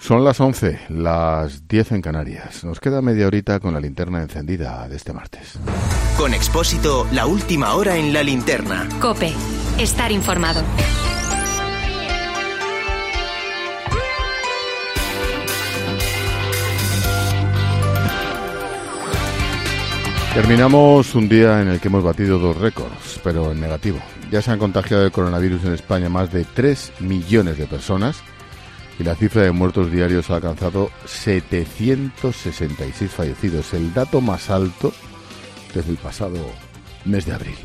Son las 11, las 10 en Canarias. Nos queda media horita con la linterna encendida de este martes. Con Expósito, la última hora en la linterna. COPE. Estar informado. Terminamos un día en el que hemos batido 2 récords, pero en negativo. Ya se han contagiado de coronavirus en España más de 3 millones de personas y la cifra de muertos diarios ha alcanzado 766 fallecidos, el dato más alto desde el pasado mes de abril.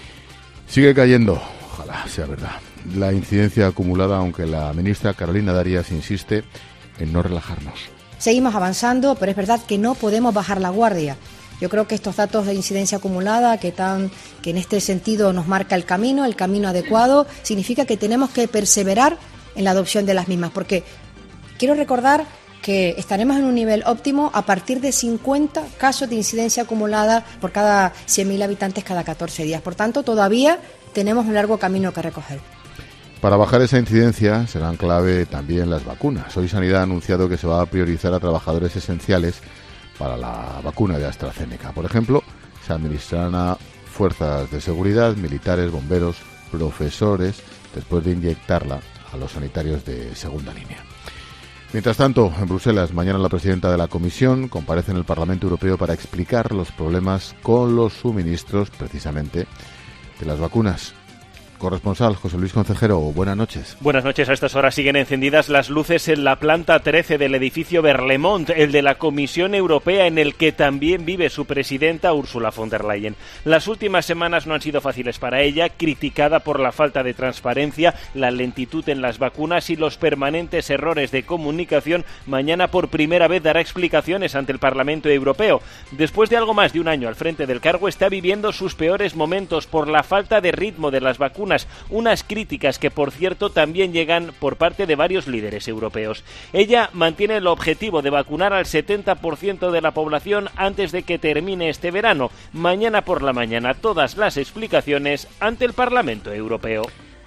Sigue cayendo, ojalá sea verdad, la incidencia acumulada, aunque la ministra Carolina Darias insiste en no relajarnos. Seguimos avanzando, pero es verdad que no podemos bajar la guardia. Yo creo que estos datos de incidencia acumulada que en este sentido nos marca el camino adecuado, significa que tenemos que perseverar en la adopción de las mismas, porque quiero recordar que estaremos en un nivel óptimo a partir de 50 casos de incidencia acumulada por cada 100.000 habitantes cada 14 días. Por tanto, todavía tenemos un largo camino que recorrer. Para bajar esa incidencia serán clave también las vacunas. Hoy Sanidad ha anunciado que se va a priorizar a trabajadores esenciales para la vacuna de AstraZeneca. Por ejemplo, se administrarán a fuerzas de seguridad, militares, bomberos, profesores, después de inyectarla a los sanitarios de segunda línea. Mientras tanto, en Bruselas, mañana la presidenta de la Comisión comparece en el Parlamento Europeo para explicar los problemas con los suministros, precisamente, de las vacunas. Corresponsal José Luis Concejero, buenas noches. Buenas noches. A estas horas siguen encendidas las luces en la planta 13 del edificio Berlemont, el de la Comisión Europea, en el que también vive su presidenta Ursula von der Leyen. Las últimas semanas no han sido fáciles para ella, criticada por la falta de transparencia, la lentitud en las vacunas y los permanentes errores de comunicación. Mañana por primera vez dará explicaciones ante el Parlamento Europeo. Después de algo más de un año al frente del cargo, está viviendo sus peores momentos por la falta de ritmo de las vacunas. Unas críticas que, por cierto, también llegan por parte de varios líderes europeos. Ella mantiene el objetivo de vacunar al 70% de la población antes de que termine este verano. Mañana por la mañana todas las explicaciones ante el Parlamento Europeo.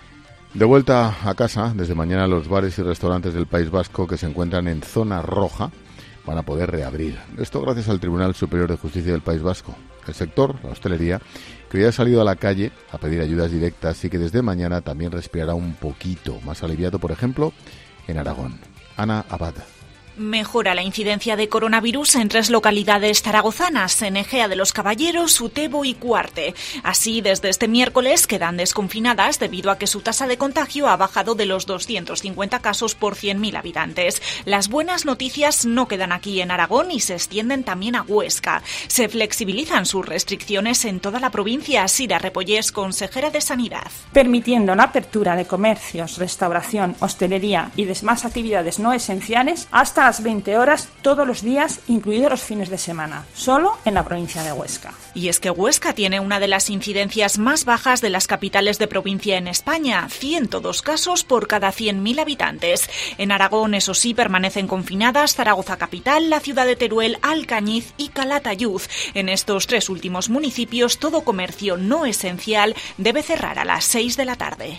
De vuelta a casa, desde mañana los bares y restaurantes del País Vasco que se encuentran en zona roja van a poder reabrir. Esto gracias al Tribunal Superior de Justicia del País Vasco. El sector, la hostelería, que hoy ha salido a la calle a pedir ayudas directas y que desde mañana también respirará un poquito más aliviado, por ejemplo, en Aragón. Ana Abad. Mejora la incidencia de coronavirus en 3 localidades zaragozanas, en Egea de los Caballeros, Utebo y Cuarte. Así, desde este miércoles quedan desconfinadas debido a que su tasa de contagio ha bajado de los 250 casos por 100.000 habitantes. Las buenas noticias no quedan aquí en Aragón y se extienden también a Huesca. Se flexibilizan sus restricciones en toda la provincia. Sira Repollés, consejera de Sanidad. Permitiendo la apertura de comercios, restauración, hostelería y demás actividades no esenciales hasta las 20 horas todos los días, incluidos los fines de semana, solo en la provincia de Huesca. Y es que Huesca tiene una de las incidencias más bajas de las capitales de provincia en España, 102 casos por cada 100.000 habitantes. En Aragón, eso sí, permanecen confinadas Zaragoza capital, la ciudad de Teruel, Alcañiz y Calatayud. En estos 3 últimos municipios, todo comercio no esencial debe cerrar a las 6 de la tarde.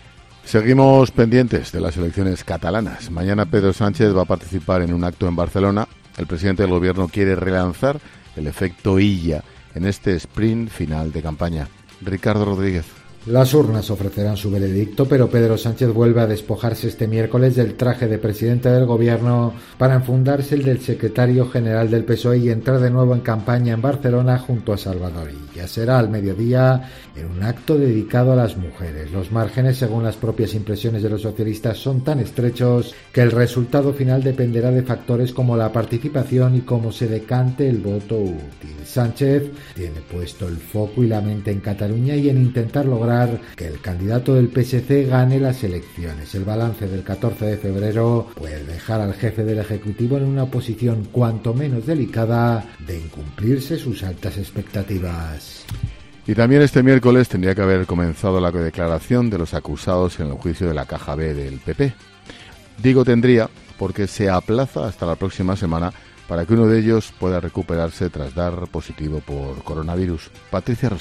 Seguimos pendientes de las elecciones catalanas. Mañana Pedro Sánchez va a participar en un acto en Barcelona. El presidente del gobierno quiere relanzar el efecto Illa en este sprint final de campaña. Ricardo Rodríguez. Las urnas ofrecerán su veredicto, pero Pedro Sánchez vuelve a despojarse este miércoles del traje de presidente del gobierno para enfundarse el del secretario general del PSOE y entrar de nuevo en campaña en Barcelona junto a Salvador Illa. Será al mediodía en un acto dedicado a las mujeres. Los márgenes, según las propias impresiones de los socialistas, son tan estrechos que el resultado final dependerá de factores como la participación y cómo se decante el voto útil. Sánchez tiene puesto el foco y la mente en Cataluña y en intentar lograr que el candidato del PSC gane las elecciones. El balance del 14 de febrero puede dejar al jefe del Ejecutivo en una posición cuanto menos delicada de incumplirse sus altas expectativas. Y también este miércoles tendría que haber comenzado la declaración de los acusados en el juicio de la Caja B del PP. Digo tendría porque se aplaza hasta la próxima semana para que uno de ellos pueda recuperarse tras dar positivo por coronavirus. Patricia Rossetti.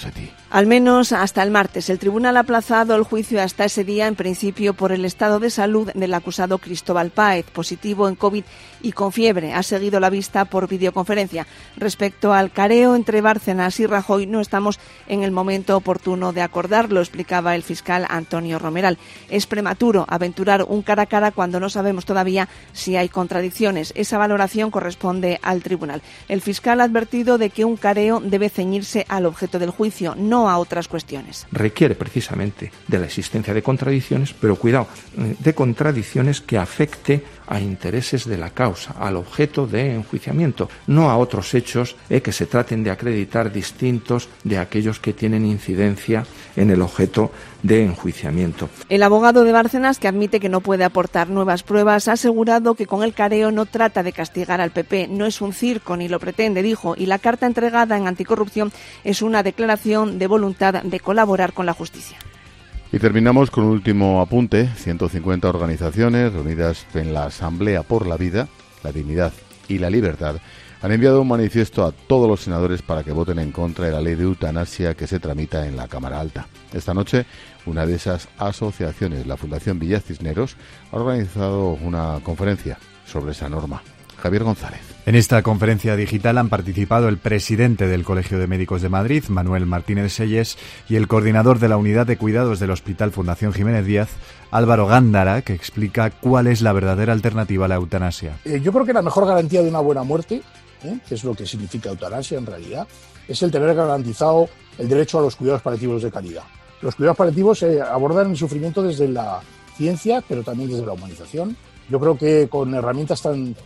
Al menos hasta el martes. El tribunal ha aplazado el juicio hasta ese día, en principio por el estado de salud del acusado Cristóbal Páez, positivo en COVID y con fiebre. Ha seguido la vista por videoconferencia. Respecto al careo entre Bárcenas y Rajoy, no estamos en el momento oportuno de acordarlo, explicaba el fiscal Antonio Romeral. Es prematuro aventurar un cara a cara cuando no sabemos todavía si hay contradicciones. Esa valoración corresponde al tribunal. El fiscal ha advertido de que un careo debe ceñirse al objeto del juicio, no a otras cuestiones. Requiere precisamente de la existencia de contradicciones, pero cuidado, de contradicciones que afecte a intereses de la causa, al objeto de enjuiciamiento, no a otros hechos que se traten de acreditar distintos de aquellos que tienen incidencia en el objeto de enjuiciamiento. El abogado de Bárcenas, que admite que no puede aportar nuevas pruebas, ha asegurado que con el careo no trata de castigar al PP, no es un circo ni lo pretende, dijo, y la carta entregada en Anticorrupción es una declaración de voluntad de colaborar con la justicia. Y terminamos con un último apunte. 150 organizaciones reunidas en la Asamblea por la Vida, la Dignidad y la Libertad han enviado un manifiesto a todos los senadores para que voten en contra de la ley de eutanasia que se tramita en la Cámara Alta. Esta noche, una de esas asociaciones, la Fundación Villa Cisneros, ha organizado una conferencia sobre esa norma. Javier González. En esta conferencia digital han participado el presidente del Colegio de Médicos de Madrid, Manuel Martínez Selles, y el coordinador de la Unidad de Cuidados del Hospital Fundación Jiménez Díaz, Álvaro Gándara, que explica cuál es la verdadera alternativa a la eutanasia. Yo creo que la mejor garantía de una buena muerte, que es lo que significa eutanasia en realidad, es el tener garantizado el derecho a los cuidados paliativos de calidad. Los cuidados paliativos abordan el sufrimiento desde la ciencia, pero también desde la humanización. Yo creo que con herramientas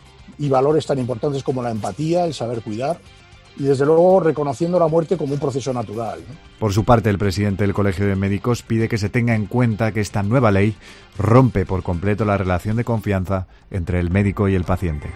y valores tan importantes como la empatía, el saber cuidar y desde luego reconociendo la muerte como un proceso natural, ¿no? Por su parte, el presidente del Colegio de Médicos pide que se tenga en cuenta que esta nueva ley rompe por completo la relación de confianza entre el médico y el paciente.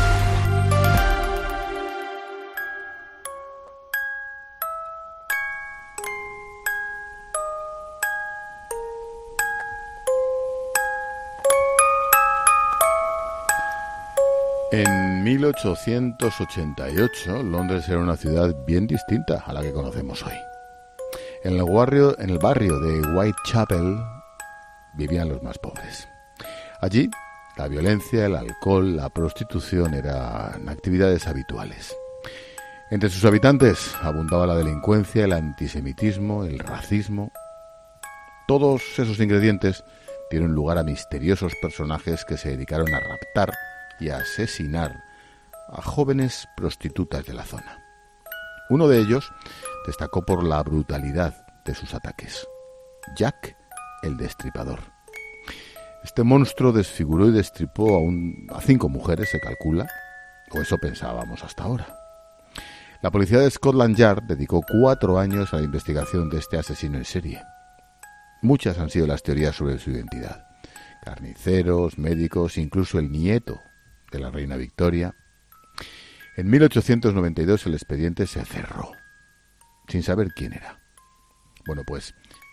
En 1888, Londres era una ciudad bien distinta a la que conocemos hoy. En el barrio de Whitechapel vivían los más pobres. Allí, la violencia, el alcohol, la prostitución eran actividades habituales. Entre sus habitantes abundaba la delincuencia, el antisemitismo, el racismo. Todos esos ingredientes dieron lugar a misteriosos personajes que se dedicaron a raptar y a asesinar a jóvenes prostitutas de la zona. Uno de ellos destacó por la brutalidad de sus ataques: Jack el Destripador. Este monstruo desfiguró y destripó a 5 mujeres, se calcula, o eso pensábamos hasta ahora. La policía de Scotland Yard dedicó 4 años a la investigación de este asesino en serie. Muchas han sido las teorías sobre su identidad: carniceros, médicos, incluso el nieto de la reina Victoria. En 1892 el expediente se cerró, sin saber quién era. Bueno, pues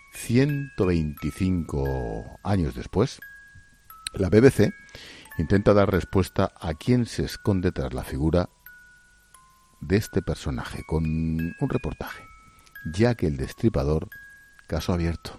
125 años después, la BBC intenta dar respuesta a quién se esconde tras la figura de este personaje, con un reportaje: Jack el Destripador, caso abierto.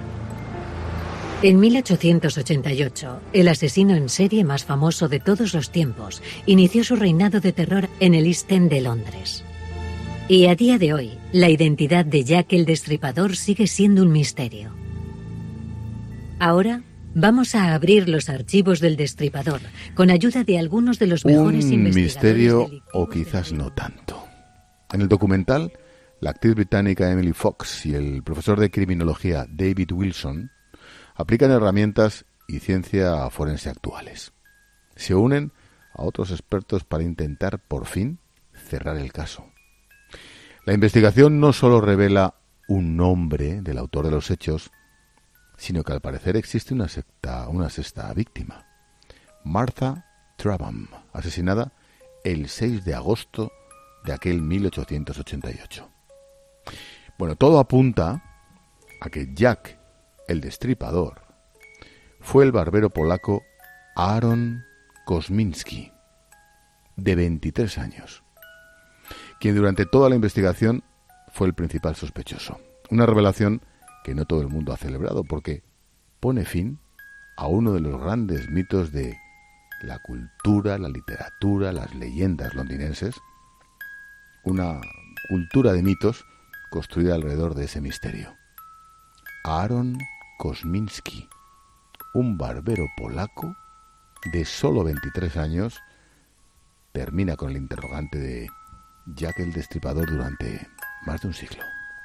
En 1888, el asesino en serie más famoso de todos los tiempos inició su reinado de terror en el East End de Londres. Y a día de hoy, la identidad de Jack el Destripador sigue siendo un misterio. Ahora vamos a abrir los archivos del Destripador con ayuda de algunos de los mejores investigadores. Un misterio, o quizás no tanto. En el documental, la actriz británica Emily Fox y el profesor de criminología David Wilson aplican herramientas y ciencia forense actuales. Se unen a otros expertos para intentar, por fin, cerrar el caso. La investigación no solo revela un nombre del autor de los hechos, sino que al parecer existe una sexta víctima: Martha Trabham, asesinada el 6 de agosto de aquel 1888. Bueno, todo apunta a que Jack el Destripador fue el barbero polaco Aaron Kosminski, de 23 años, quien durante toda la investigación fue el principal sospechoso. Una revelación que no todo el mundo ha celebrado porque pone fin a uno de los grandes mitos de la cultura, la literatura, las leyendas londinenses. Una cultura de mitos construida alrededor de ese misterio. Aaron Kosminski, un barbero polaco de solo 23 años, termina con el interrogante de Jack el Destripador durante más de un siglo.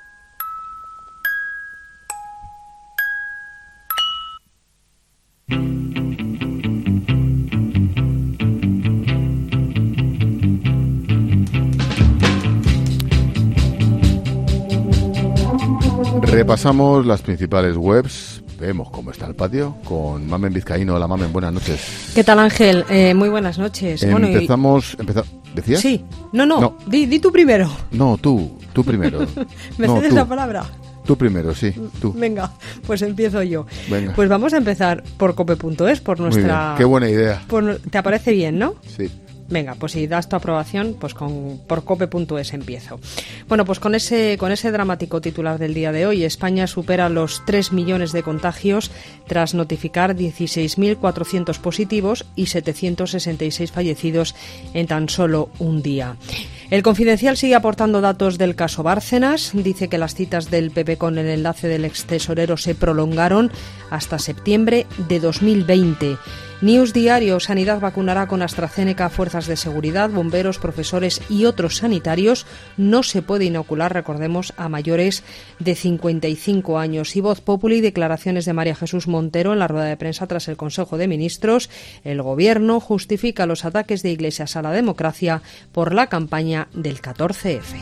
Repasamos las principales webs, vemos cómo está el patio con Mamen Vizcaíno. Hola Mamen, buenas noches. ¿Qué tal Ángel? Muy buenas noches. Empezamos, ¿decías? Sí, no. Di tú primero. No, tú primero. ¿Me cedes la palabra? Tú primero, sí, tú. Venga, pues empiezo yo. Venga. Pues vamos a empezar por cope.es, por nuestra... Muy bien. Qué buena idea. ¿Te parece bien, no? Sí. Venga, pues si das tu aprobación, pues por cope.es empiezo. Bueno, pues con ese dramático titular del día de hoy, España supera los 3 millones de contagios tras notificar 16.400 positivos y 766 fallecidos en tan solo un día. El Confidencial sigue aportando datos del caso Bárcenas. Dice que las citas del PP con el enlace del extesorero se prolongaron hasta septiembre de 2020. News Diario, Sanidad vacunará con AstraZeneca a fuerzas de seguridad, bomberos, profesores y otros sanitarios. No se puede inocular, recordemos, a mayores de 55 años. Y Voz Populi, declaraciones de María Jesús Montero en la rueda de prensa tras el Consejo de Ministros. El Gobierno justifica los ataques de Iglesias a la democracia por la campaña del 14F.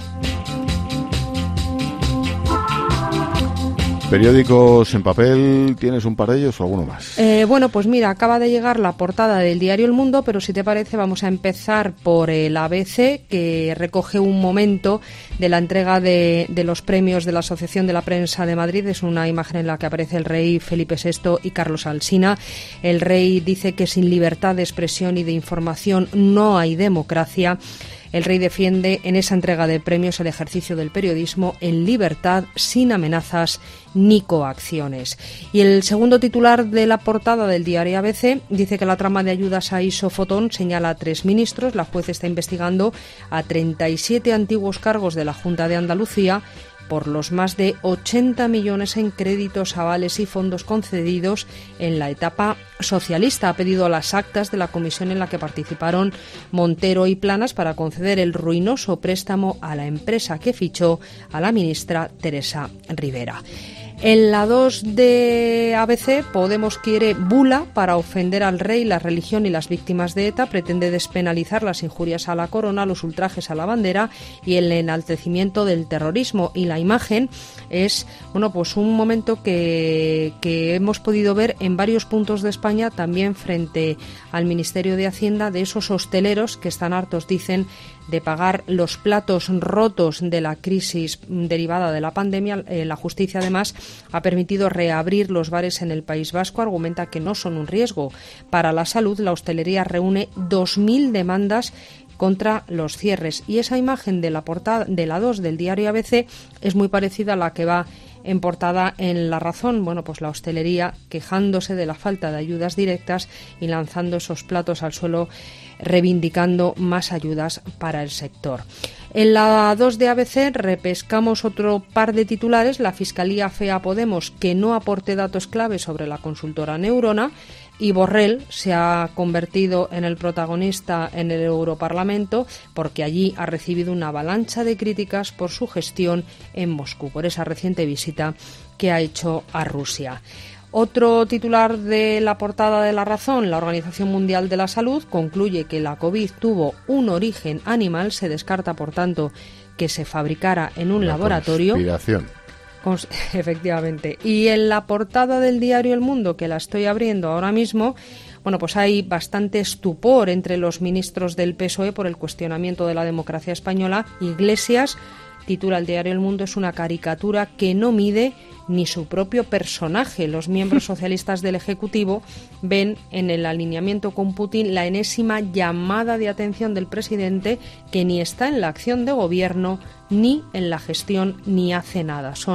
Periódicos en papel, ¿tienes un par de ellos o alguno más? Bueno, pues mira, acaba de llegar la portada del diario El Mundo, pero si te parece vamos a empezar por el ABC, que recoge un momento de la entrega de los premios de la Asociación de la Prensa de Madrid. Es una imagen en la que aparece el rey Felipe VI y Carlos Alsina. El rey dice que sin libertad de expresión y de información no hay democracia. El rey defiende en esa entrega de premios el ejercicio del periodismo en libertad, sin amenazas ni coacciones. Y el segundo titular de la portada del diario ABC dice que la trama de ayudas a Isofotón señala a 3 ministros. La juez está investigando a 37 antiguos cargos de la Junta de Andalucía por los más de 80 millones en créditos, avales y fondos concedidos en la etapa socialista. Ha pedido las actas de la comisión en la que participaron Montero y Planas para conceder el ruinoso préstamo a la empresa que fichó a la ministra Teresa Rivera. En la 2 de ABC, Podemos quiere bula para ofender al rey, la religión y las víctimas de ETA. Pretende despenalizar las injurias a la corona, los ultrajes a la bandera y el enaltecimiento del terrorismo. Y la imagen es, bueno, pues un momento que hemos podido ver en varios puntos de España, también frente al Ministerio de Hacienda, de esos hosteleros que están hartos, dicen, de pagar los platos rotos de la crisis derivada de la pandemia. La justicia, además, ha permitido reabrir los bares en el País Vasco. Argumenta que no son un riesgo para la salud. La hostelería reúne 2.000 demandas contra los cierres. Y esa imagen de la portada de la 2 del diario ABC es muy parecida a la que va en portada en La Razón. Bueno, pues la hostelería quejándose de la falta de ayudas directas y lanzando esos platos al suelo, reivindicando más ayudas para el sector. En la 2 de ABC repescamos otro par de titulares. La Fiscalía afea a Podemos que no aporte datos clave sobre la consultora Neurona. Y Borrell se ha convertido en el protagonista en el Europarlamento porque allí ha recibido una avalancha de críticas por su gestión en Moscú, por esa reciente visita que ha hecho a Rusia. Otro titular de la portada de La Razón: la Organización Mundial de la Salud concluye que la COVID tuvo un origen animal. Se descarta, por tanto, que se fabricara en un laboratorio. Conspiración. Efectivamente. Y en la portada del diario El Mundo, que la estoy abriendo ahora mismo, bueno, pues hay bastante estupor entre los ministros del PSOE por el cuestionamiento de la democracia española. Iglesias, titula el diario El Mundo, es una caricatura que no mide ni su propio personaje. Los miembros socialistas del Ejecutivo ven en el alineamiento con Putin la enésima llamada de atención del presidente, que ni está en la acción de gobierno ni en la gestión ni hace nada. Son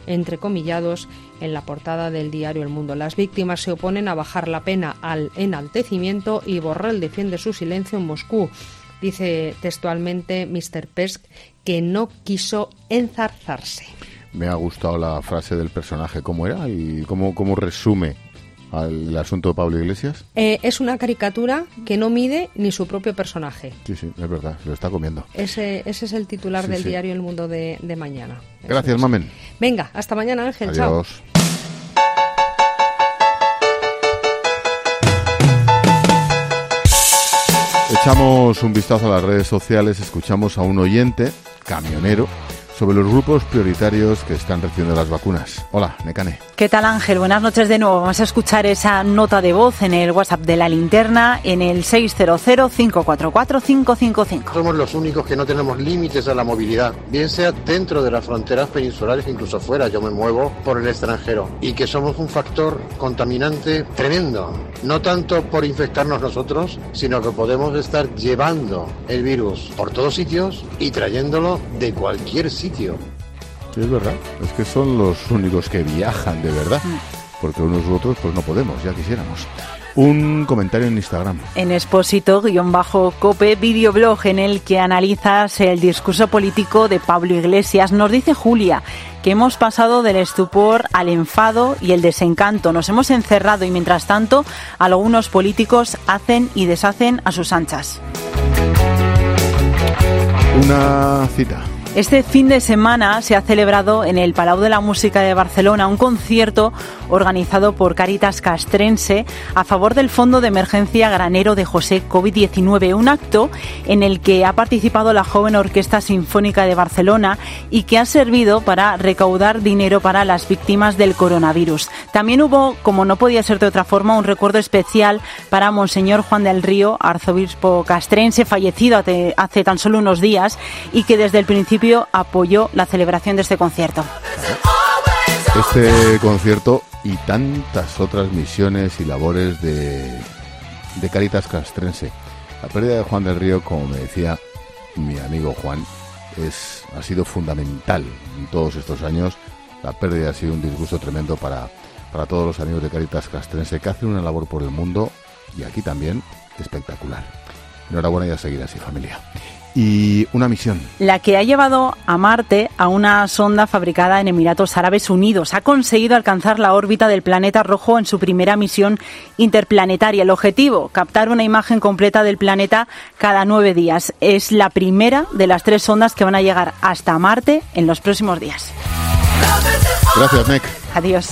entrecomillados en la portada del diario El Mundo. Las víctimas se oponen a bajar la pena al enaltecimiento y Borrell defiende su silencio en Moscú. Dice textualmente Mr. Pesk que no quiso enzarzarse. Me ha gustado la frase del personaje, ¿cómo era? ¿Y cómo resume el asunto de Pablo Iglesias? Es una caricatura que no mide ni su propio personaje. Sí, es verdad, se lo está comiendo. Ese es el titular del diario El Mundo de mañana. Gracias, Mamen. Venga, hasta mañana, Ángel. Adiós. Chao. Echamos un vistazo a las redes sociales, escuchamos a un oyente, camionero, sobre los grupos prioritarios que están recibiendo las vacunas. Hola, Nekane. ¿Qué tal, Ángel? Buenas noches de nuevo. Vamos a escuchar esa nota de voz en el WhatsApp de la linterna en el 600-544-555. Somos los únicos que no tenemos límites a la movilidad, bien sea dentro de las fronteras peninsulares, incluso fuera. Yo me muevo por el extranjero y que somos un factor contaminante tremendo. No tanto por infectarnos nosotros, sino que podemos estar llevando el virus por todos sitios y trayéndolo de cualquier sitio. Sí, es verdad, es que son los únicos que viajan de verdad, porque unos u otros pues no podemos, ya quisiéramos. Un comentario en Instagram. En Expósito_Cope, videoblog en el que analizas el discurso político de Pablo Iglesias. Nos dice Julia que hemos pasado del estupor al enfado y el desencanto. Nos hemos encerrado y mientras tanto algunos políticos hacen y deshacen a sus anchas. Una cita. Este fin de semana se ha celebrado en el Palau de la Música de Barcelona un concierto organizado por Càritas Castrense a favor del Fondo de Emergencia Granero de José COVID-19, un acto en el que ha participado la joven Orquesta Sinfónica de Barcelona y que ha servido para recaudar dinero para las víctimas del coronavirus. También hubo, como no podía ser de otra forma, un recuerdo especial para Monseñor Juan del Río, arzobispo castrense, fallecido hace tan solo unos días y que desde el principio apoyó la celebración de este concierto. Este concierto y tantas otras misiones y labores de Càritas Castrense. La pérdida de Juan del Río, como me decía mi amigo Juan, ha sido fundamental en todos estos años. La pérdida ha sido un disgusto tremendo para todos los amigos de Càritas Castrense, que hacen una labor por el mundo y aquí también espectacular. Enhorabuena y a seguir así, familia. Y una misión. La que ha llevado a Marte a una sonda fabricada en Emiratos Árabes Unidos. Ha conseguido alcanzar la órbita del planeta rojo en su primera misión interplanetaria. El objetivo, captar una imagen completa del planeta cada 9 días. Es la primera de las 3 sondas que van a llegar hasta Marte en los próximos días. Gracias, Nek. Adiós.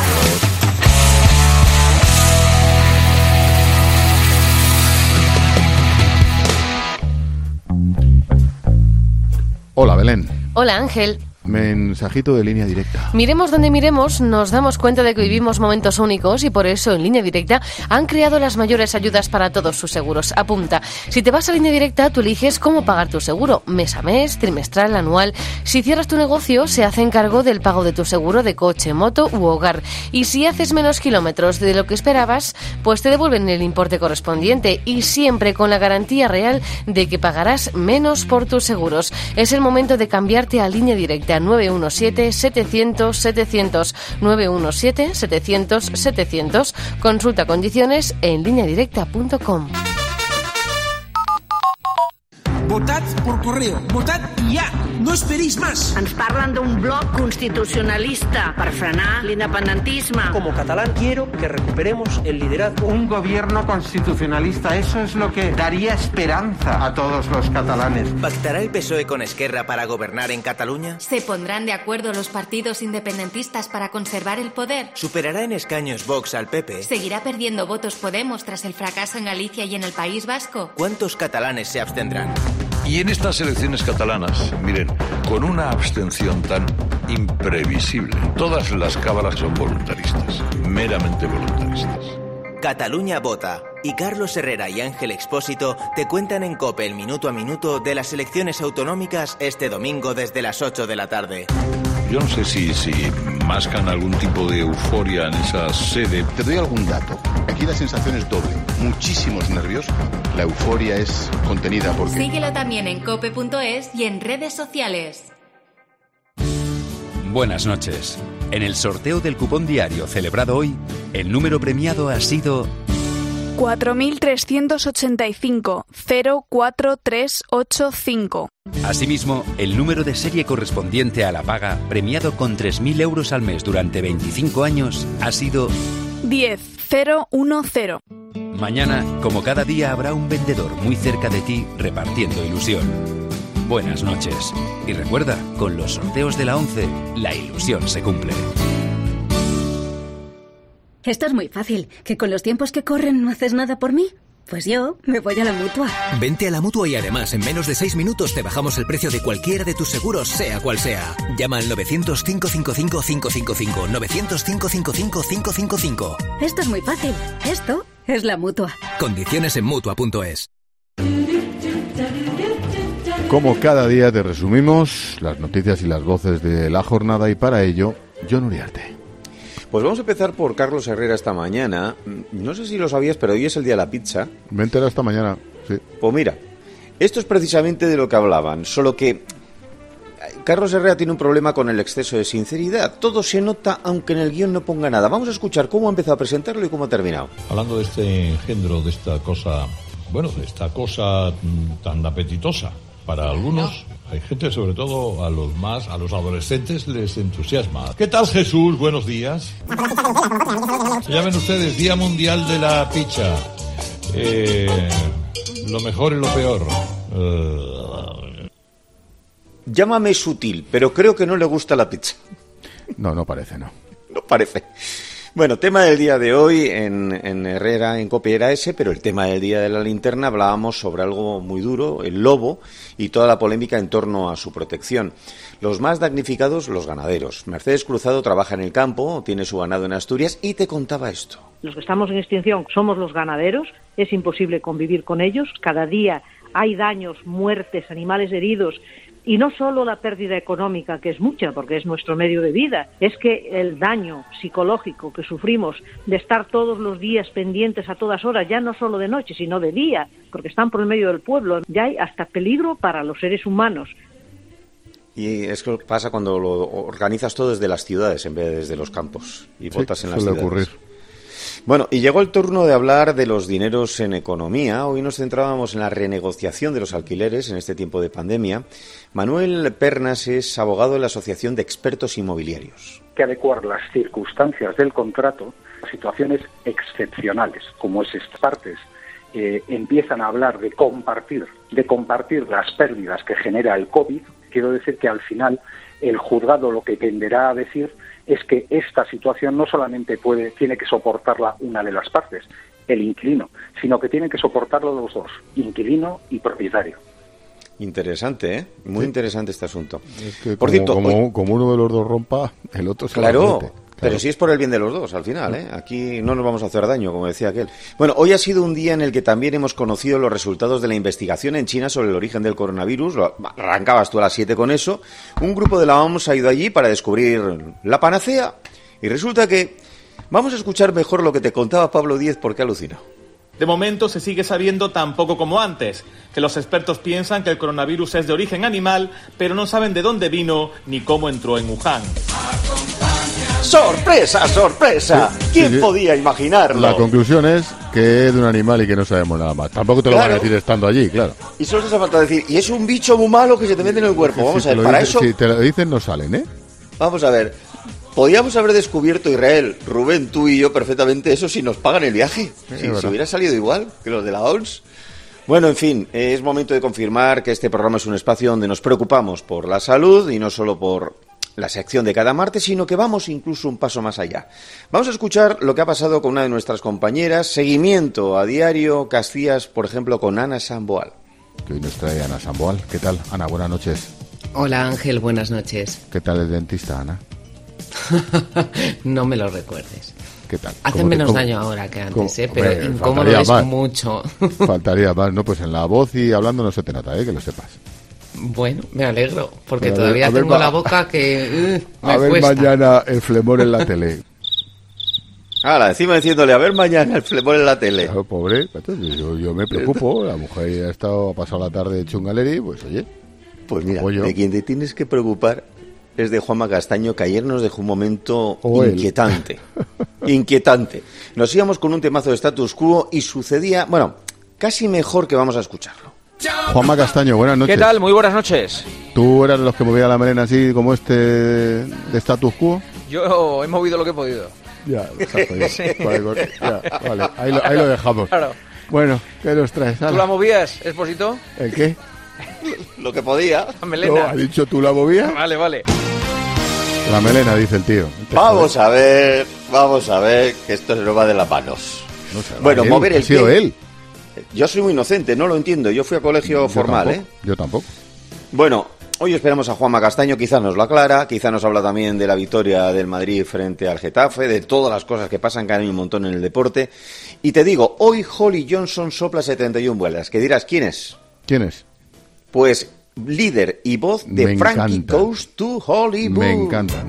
Hola, Belén. Hola, Ángel. Mensajito de Línea Directa. Miremos donde miremos, nos damos cuenta de que vivimos momentos únicos y por eso en Línea Directa han creado las mayores ayudas para todos sus seguros. Apunta, si te vas a Línea Directa, tú eliges cómo pagar tu seguro, mes a mes, trimestral, anual. Si cierras tu negocio, se hacen cargo del pago de tu seguro de coche, moto u hogar. Y si haces menos kilómetros de lo que esperabas, pues te devuelven el importe correspondiente y siempre con la garantía real de que pagarás menos por tus seguros. Es el momento de cambiarte a Línea Directa. 917-700-700 917-700-700. Consulta condiciones en lineadirecta.com. Votad por correo, votad ya, no esperéis más. Ens parlen d'un bloc constitucionalista per frenar l'independentisme. Como catalán quiero que recuperemos el liderazgo. Un gobierno constitucionalista, eso es lo que daría esperanza a todos los catalanes. ¿Pactará el PSOE con Esquerra para gobernar en Cataluña? ¿Se pondrán de acuerdo los partidos independentistas para conservar el poder? ¿Superará en escaños Vox al PP? ¿Seguirá perdiendo votos Podemos tras el fracaso en Galicia y en el País Vasco? ¿Cuántos catalanes se abstendrán? Y en estas elecciones catalanas, miren, con una abstención tan imprevisible, todas las cábalas son voluntaristas, meramente voluntaristas. Cataluña vota. Y Carlos Herrera y Ángel Expósito te cuentan en COPE el minuto a minuto de las elecciones autonómicas este domingo desde las 8 de la tarde. Yo no sé si mascan algún tipo de euforia en esa sede. Te doy algún dato. Aquí la sensación es doble. Muchísimos nervios. La euforia es contenida porque... Síguelo también en cope.es y en redes sociales. Buenas noches. En el sorteo del cupón diario celebrado hoy, el número premiado ha sido 4.385 04385. Asimismo, el número de serie correspondiente a la paga, premiado con 3.000 euros al mes durante 25 años, ha sido 10010. Mañana, como cada día, habrá un vendedor muy cerca de ti repartiendo ilusión. Buenas noches. Y recuerda, con los sorteos de la 11, la ilusión se cumple. Esto es muy fácil. ¿Que con los tiempos que corren no haces nada por mí? Pues yo me voy a la Mutua. Vente a la Mutua y además en menos de 6 minutos te bajamos el precio de cualquiera de tus seguros, sea cual sea. Llama al 900-555-555. 900-555-555. Esto es muy fácil. Esto es la Mutua. Condiciones en Mutua.es. Como cada día te resumimos las noticias y las voces de la jornada y para ello, Jon Uriarte. Pues vamos a empezar por Carlos Herrera esta mañana. No sé si lo sabías, pero hoy es el día de la pizza. Me he enterado esta mañana, sí. Pues mira, esto es precisamente de lo que hablaban, solo que Carlos Herrera tiene un problema con el exceso de sinceridad. Todo se nota aunque en el guión no ponga nada. Vamos a escuchar cómo ha empezado a presentarlo y cómo ha terminado. Hablando de este engendro, de esta cosa, bueno, de esta cosa tan apetitosa para algunos. Hay gente, sobre todo a los adolescentes, les entusiasma. ¿Qué tal, Jesús? Buenos días. Llamen ustedes, Día Mundial de la Pizza. Lo mejor y lo peor. Llámame sutil, pero creo que no le gusta la pizza. No parece, no. No parece. Bueno, tema del día de hoy en Herrera, en COPE era ese, pero el tema del día de la linterna hablábamos sobre algo muy duro, el lobo y toda la polémica en torno a su protección. Los más damnificados, los ganaderos. Mercedes Cruzado trabaja en el campo, tiene su ganado en Asturias y te contaba esto. Los que estamos en extinción somos los ganaderos, es imposible convivir con ellos, cada día hay daños, muertes, animales heridos. Y no solo la pérdida económica, que es mucha, porque es nuestro medio de vida, es que el daño psicológico que sufrimos de estar todos los días pendientes a todas horas, ya no solo de noche, sino de día, porque están por el medio del pueblo, ya hay hasta peligro para los seres humanos. Y es que pasa cuando lo organizas todo desde las ciudades en vez de desde los campos y votas en las ciudades. Ocurrir. Bueno, y llegó el turno de hablar de los dineros en economía. Hoy nos centrábamos en la renegociación de los alquileres en este tiempo de pandemia. Manuel Pernas es abogado de la Asociación de Expertos Inmobiliarios. Hay que adecuar las circunstancias del contrato a situaciones excepcionales, como es estas partes. Empiezan a hablar de compartir las pérdidas que genera el COVID. Quiero decir que al final el juzgado lo que tenderá a decir es que esta situación no solamente tiene que soportarla una de las partes, el inquilino, sino que tienen que soportarlo los dos, inquilino y propietario. Interesante, ¿eh? Muy interesante este asunto. Es que por cierto, como uno de los dos rompa, el otro se Claro. Pero sí es por el bien de los dos, al final, ¿eh? Aquí no nos vamos a hacer daño, como decía aquel. Bueno, hoy ha sido un día en el que también hemos conocido los resultados de la investigación en China sobre el origen del coronavirus. Arrancabas tú a las 7 con eso. Un grupo de la OMS ha ido allí para descubrir la panacea. Y resulta que vamos a escuchar mejor lo que te contaba Pablo Díez, porque alucinó. De momento se sigue sabiendo tan poco como antes, que los expertos piensan que el coronavirus es de origen animal, pero no saben de dónde vino ni cómo entró en Wuhan. ¡Sorpresa, sorpresa! ¿Quién podía imaginarlo? La conclusión es que es de un animal y que no sabemos nada más. Tampoco te lo van a decir estando allí, claro. Y solo se hace falta decir, y es un bicho muy malo que se te mete en el cuerpo. Vamos a ver, para eso... Si te lo dicen, no salen, ¿eh? Vamos a ver. Podríamos haber descubierto, Israel, Rubén, tú y yo, perfectamente eso si nos pagan el viaje. Si hubiera salido igual que los de la OMS. Bueno, en fin, es momento de confirmar que este programa es un espacio donde nos preocupamos por la salud y no solo por la sección de cada martes, sino que vamos incluso un paso más allá. Vamos a escuchar lo que ha pasado con una de nuestras compañeras, seguimiento a diario Castillas, por ejemplo, con Ana Samboal. Que hoy nos trae Ana Samboal. ¿Qué tal, Ana? Buenas noches. Hola, Ángel, buenas noches. ¿Qué tal el dentista, Ana? No me lo recuerdes. ¿Qué tal? Hace menos daño ahora que antes, pero incómodo es mucho. Faltaría más, ¿no? Pues en la voz y hablando no se te nota, que lo sepas. Bueno, me alegro, porque todavía tengo la boca que me ver cuesta. Mañana el flemor en la tele. Encima diciéndole, a ver mañana el flemor en la tele. Claro, pobre, yo me preocupo, la mujer ha pasado la tarde hecho un galeri, pues oye. Pues mira, de quien te tienes que preocupar es de Juanma Castaño, que ayer nos dejó un momento inquietante. Inquietante. Nos íbamos con un temazo de Status Quo y sucedía, bueno, casi mejor que vamos a escucharlo. Juanma Castaño, buenas noches. ¿Qué tal? Muy buenas noches. ¿Tú eras de los que movía la melena así como este de Status Quo? Yo he movido lo que he podido. Ya, exacto. Ya. Sí. Vale, ahí lo dejamos. Claro. Bueno, ¿qué nos traes? ¿Tú la movías, Expósito? ¿El qué? Lo que podía. La melena. No, ¿ha dicho tú la movías? Vale. La melena, dice el tío. Vamos a ver, que esto se nos va de las manos. No sé, bueno, mover el pie. ¿Ha sido él? Yo soy muy inocente, no lo entiendo. Yo fui a colegio formal, Yo tampoco. Bueno, hoy esperamos a Juanma Castaño, quizás nos lo aclara, quizás nos habla también de la victoria del Madrid frente al Getafe, de todas las cosas que pasan, que hay un montón en el deporte. Y te digo, hoy Holly Johnson sopla 71 vuelas. ¿Qué dirás? ¿Quién es? ¿Quién es? Pues líder y voz de Frankie Goes to Hollywood. Me encantan.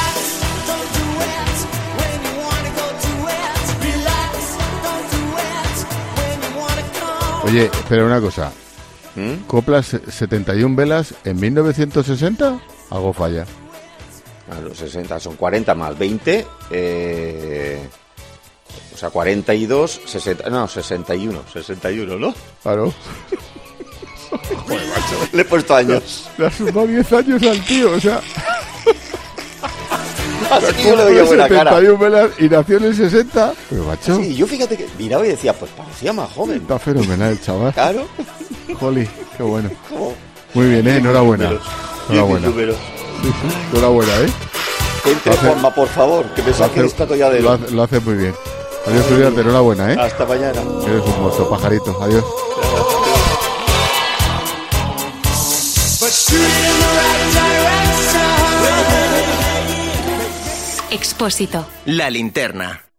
Oye, espera una cosa. ¿Coplas 71 velas en 1960? Algo falla. A los 60 son 40 más 20. O sea, 42, 60, no, 61, ¿no? Claro. Joder, macho. Le he puesto años. Le has sumado 10 años al tío, o sea... Así que yo le doy buena cara. 71 velas y nació en el 60. Pero macho. Sí, yo fíjate que miraba y decía, pues parecía más joven. Está fenomenal el chaval. Claro. Jolly, qué bueno. Muy bien, enhorabuena. Enhorabuena. Sí, enhorabuena, Entre Juanma, por favor, que me saque el estacolladero. Lo hace muy bien. Adiós, Uriarte, enhorabuena, Hasta mañana. Eres un monstruo, pajarito. Adiós. Expósito. La linterna.